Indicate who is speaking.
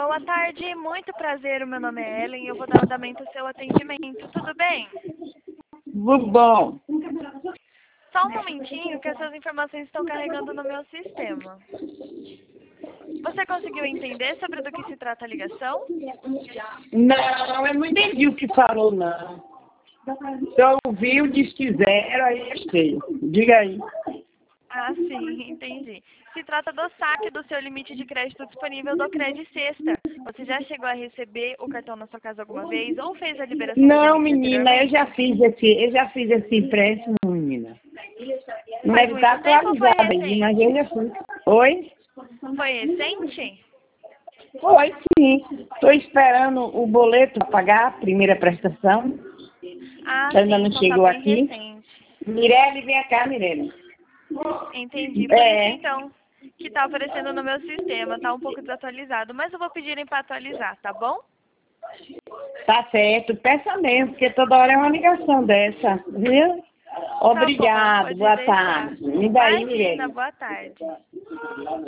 Speaker 1: Boa tarde, muito prazer. O meu nome é Ellen e eu vou dar andamento ao seu atendimento. Tudo bem?
Speaker 2: Muito bom.
Speaker 1: Só um momentinho que essas informações estão carregando no meu sistema. Você conseguiu entender sobre do que se trata a ligação?
Speaker 2: Não, eu não entendi o que falou, não. Só ouviu, diz que zero, aí achei. Diga aí.
Speaker 1: Ah, sim, entendi. Se trata do saque do seu limite de crédito disponível do Cred Sexta. Você já chegou a receber o cartão na sua casa alguma vez ou fez a liberação do
Speaker 2: Não,
Speaker 1: limite
Speaker 2: menina, eu
Speaker 1: anteriormente?
Speaker 2: já fiz esse empréstimo, menina. Não
Speaker 1: Faz
Speaker 2: deve estar
Speaker 1: muito tempo ou foi
Speaker 2: atualizado aí, mas eu
Speaker 1: recente?
Speaker 2: já fiz. Oi?
Speaker 1: Foi recente?
Speaker 2: Foi, sim. Estou esperando o boleto para pagar a primeira prestação.
Speaker 1: Ah,
Speaker 2: Que ainda
Speaker 1: sim,
Speaker 2: não
Speaker 1: então tá
Speaker 2: chegou
Speaker 1: bem
Speaker 2: aqui.
Speaker 1: recente.
Speaker 2: Mirelle, vem cá, Mirelle.
Speaker 1: Entendi. Por isso,
Speaker 2: É,
Speaker 1: então, que tá aparecendo no meu sistema. Tá um pouco desatualizado, mas eu vou pedirem para atualizar, tá bom?
Speaker 2: tá certo. Peça mesmo, porque toda hora é uma ligação dessa, viu?
Speaker 1: Tá bom,
Speaker 2: Obrigado,
Speaker 1: pode
Speaker 2: boa
Speaker 1: deixar.
Speaker 2: tarde. Me dá aí,
Speaker 1: Imagina,
Speaker 2: Mirelle.
Speaker 1: boa tarde.